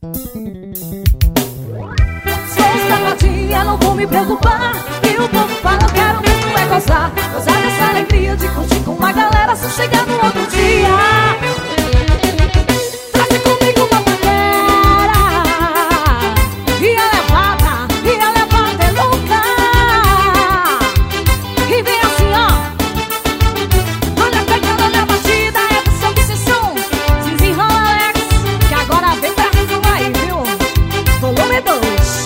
Sou safadinha, não vou me preocupar. E o povo fala, eu quero mesmo é gozar. Gozar dessa alegria de curtir com uma galera, se chegar no outro dia. Traze comigo uma paquera. E a levada é louca. E vem assim, ó. Olha pegando na batida, é do som que se som. Desenrola Alex, que agora vem pra cima aí, viu? Volume 2.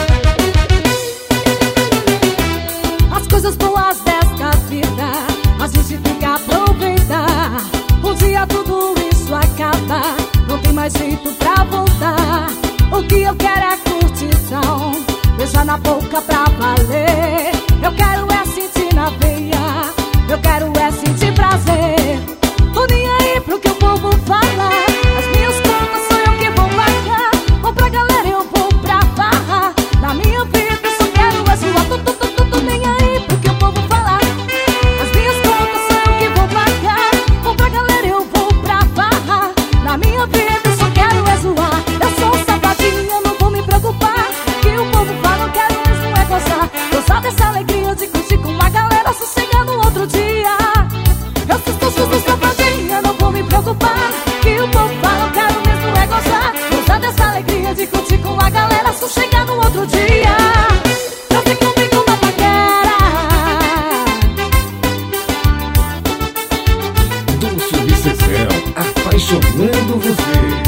As coisas boas desta vida a gente tem que aproveitar. Um dia tudo isso acaba, não tem mais jeito pra voltar. O que eu quero é curtição, beijar na boca pra valer. Eu quero é sentir na veia, eu quero é sentir prazer. Tô nem aí pro que o povo fala, as minhas contas sou eu que vou pagar. Vou pra galera, eu vou pra farra. Na minha vida eu só quero é zoar. Tô nem aí pro que o povo fala, as minhas contas sou eu que vou pagar. Vou pra galera, eu vou pra farra. Na minha vida eu só quero é zoar. Eu sou safadinha, não vou me preocupar. Que o povo fala, eu quero mesmo é gozar. Gozar dessa alegria de curtir com uma galera, sossegar no outro dia. Eu sou safadinha, não vou me preocupar. Que o povo fala, eu quero mesmo é gozar. Gozar dessa alegria de curtir com a galera, sossegar no outro dia. Traze comigo uma paquera. Dulce Licecel, apaixonando você.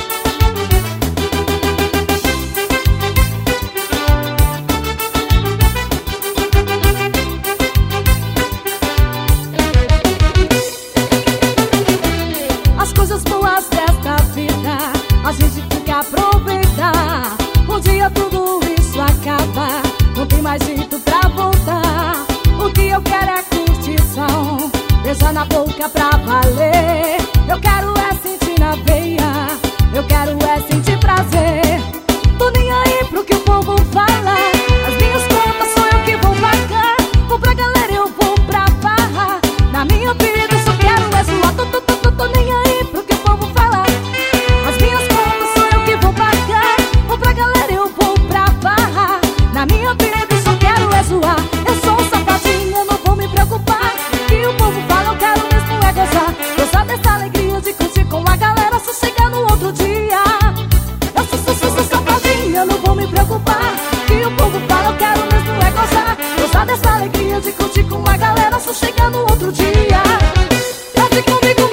As coisas boas desta vida a gente tem que aproveitar. Um dia tudo isso acaba, não tem mais jeito pra voltar. O que eu quero é curtição, beijar na boca pra valer. Eu quero é sentir na veia, eu quero é sentir prazer. Tô nem aí pro que o povo fala, as minhas contas sou eu que vou pagar. Vou pra galera, eu vou pra farra. Na minha vida eu só quero é zoar. Tô nem aí pro que o povo fala, as minhas contas sou eu que vou pagar. Vou pra galera, eu vou pra farra. Na minha vida eu só quero é zoar. Eu sou safadinha, não vou me preocupar. Que o povo fala, eu quero mesmo é gozar. Gozar dessa alegria de curtir com a galera, sossegar no outro dia. Eu sou safadinha, não vou me preocupar. Que o povo fala, eu quero mesmo é gozar. Gozar dessa alegria de curtir com a galera, sossegar no outro dia. Traze comigo